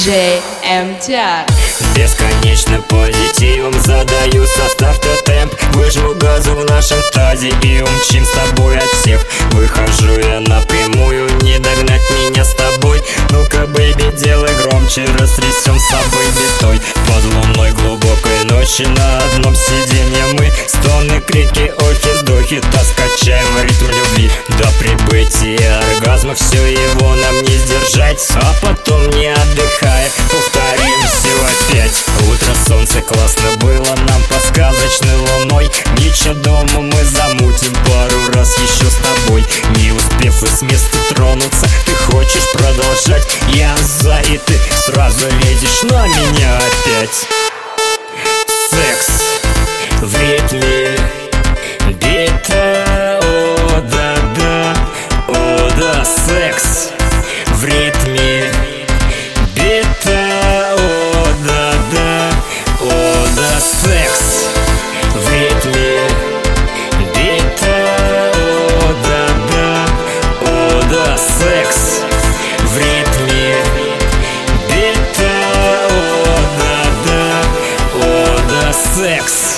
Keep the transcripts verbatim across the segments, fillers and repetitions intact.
диджей эм ти ар. Бесконечно позитивом задаю со старта темп. Выжму газу в нашем тазе и умчим с тобой от всех. Выхожу я напрямую, не догнать меня с тобой. Ну-ка, бэйби, делай громче, растрясем с собой битой. Под луной глубокой ночи на одном сиденье мы. Стоны, крики, охи, вздохи, таскачаем ритм любви. До прибытия оргазма все его нам не сдержать. А потом, не отдыхая, повторим все опять. Утро, солнце, классно было нам под сказочной луной. Ничего дома мы замутим пару раз еще с тобой. Не успев и с места тронуться, ты хочешь продолжать. Я за, и ты сразу лезешь на меня опять. Секс в ритме бита, о да-да, о да. Секс в ритме бита, о да-да, о да. Секс в ритме бита, о да-да, о да. Секс в ритме бита, о да-да, о да. Секс.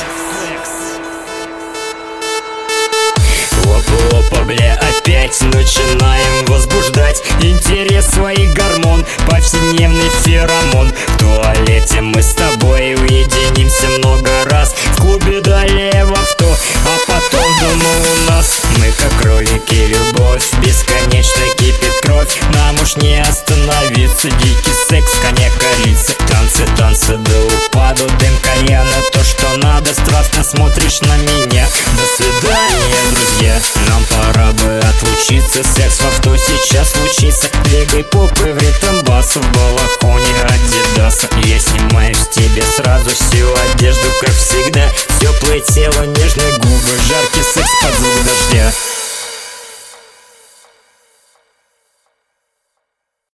Опа-опа, бля, опять начинаем возбуждать интерес своих гормон, повседневный феромон. В туалете мы с тобой уединимся много раз. В клубе далее в авто, а потом дома у нас. Мы как кролики, любовь бесконечно кипит кровь. Нам уж не остановиться, дикий секс, коня корица. Танцы, танцы до упаду, дым кальяна, то, что надо. Страстно смотришь на меня. До свидания, друзья, нам пора бы отлучиться. Секс в авто сейчас случится. Двигай попой в ритм баса, в балахоне адидаса. Я снимаю с тебя сразу всю одежду, как всегда. Теплое тело, нежные губы, жаркий секс